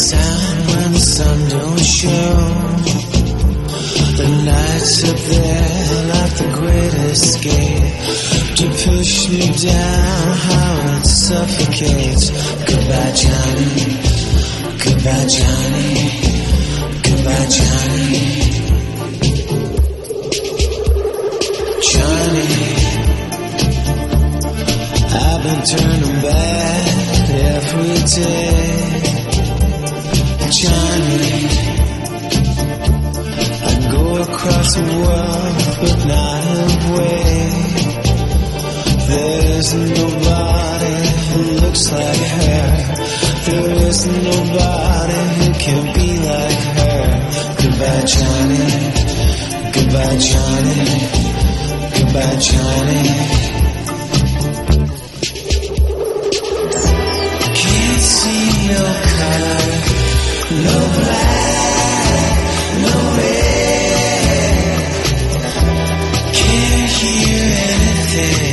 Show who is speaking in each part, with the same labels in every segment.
Speaker 1: sound when the sun don't show. The nights up there like the great escape, to push me down, how it suffocates. Goodbye, Johnny. Goodbye, Johnny. Goodbye, Johnny. Johnny, I've been turning bad every day. Johnny, I go across the world but not away. There isn't nobody who looks like her. There isn't nobody who can be like her. Goodbye, Johnny. Goodbye, Johnny. Goodbye, Johnny. Can't see no color, no black, no red. Can't hear anything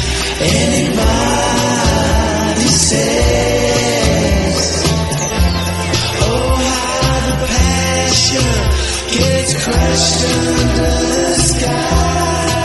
Speaker 1: anybody says. Oh, how the passion gets crushed under the sky.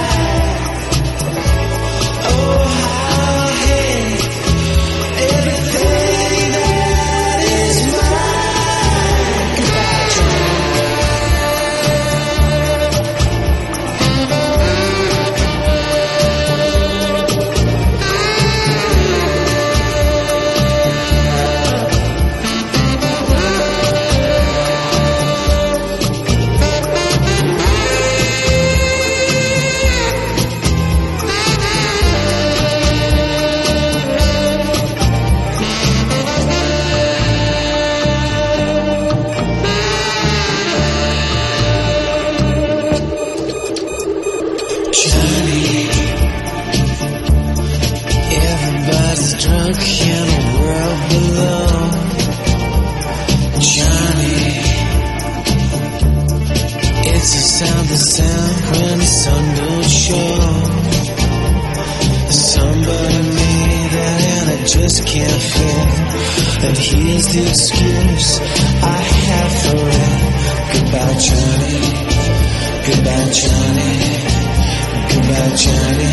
Speaker 1: The excuse I have for it. Goodbye, Johnny. Goodbye, Johnny. Goodbye, Johnny.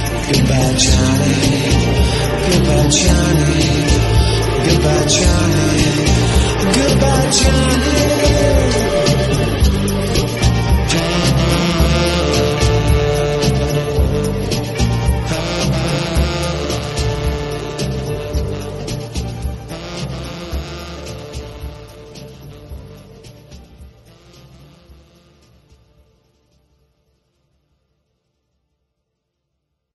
Speaker 1: Goodbye, Johnny. Goodbye, Johnny. Goodbye, Johnny.